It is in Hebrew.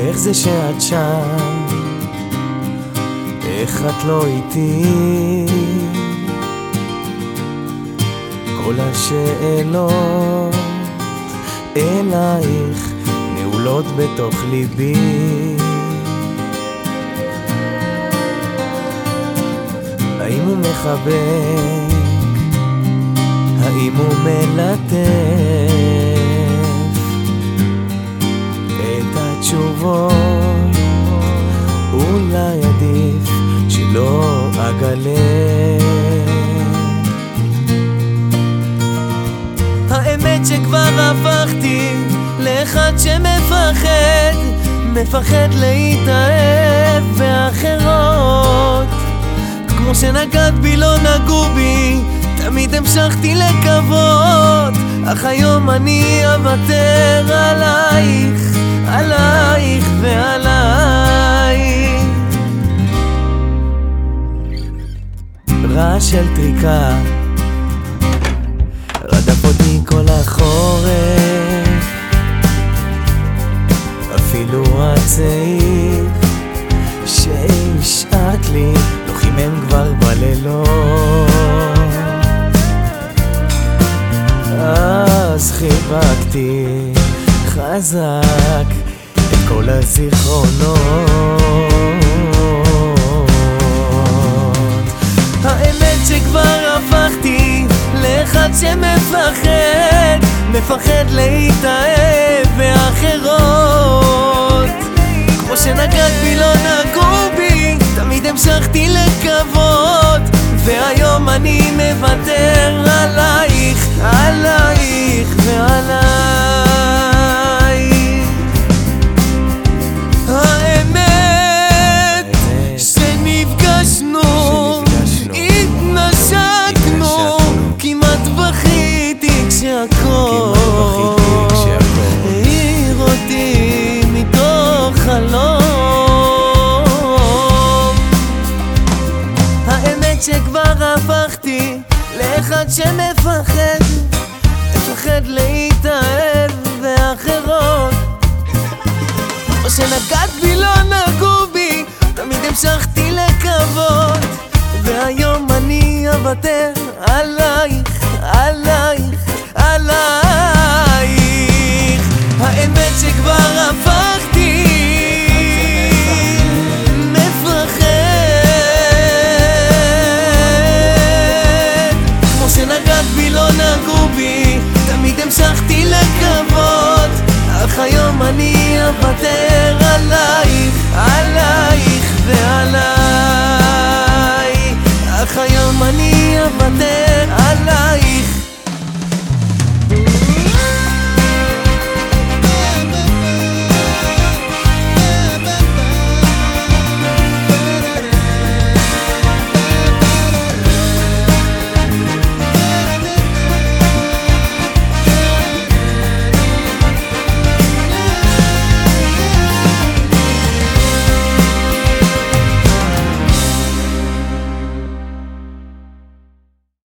איך זה שאת שם? איך את לא איתי? כל השאלות אלייך נעולות בתוך ליבי. האם הוא מחבק? האם הוא מלטף את התשובות? אולי עדיף שלא אגלה. האמת שכבר הפכתי לאחד שמפחד, מפחד להתאהב באחרות. כמו שנגעת בי לא נגעו בי, תמיד המשכתי לקוות, אך היום אני אוותר עלייך, עלייך ועלייך. רעש של טריקה רדף אותי כל החורף, אפילו הצעיף שהשעת לי לא חימם כבר בלילות. אז חיבקתי חזק את כל הזיכרונות. האמת שכבר הפכתי לאחד שמפחד, מפחד להתאהב באחרות. כמו שנגעת בי לא נגעו בי, תמיד המשכתי לקוות, והיום אני מוותר עלייך, עלייך ועלייך. האמת שנפגשנו, התנשקנו, כמעט בכיתי כשהכל העיר אותי מתוך חלום. האמת שכבר הפכתי לאחד שמפחד, מפחד להתאהב באחרות. או שנגעת בי לא נגעו בי, תמיד המשכתי לקוות, והיום אני אוותר עלייך,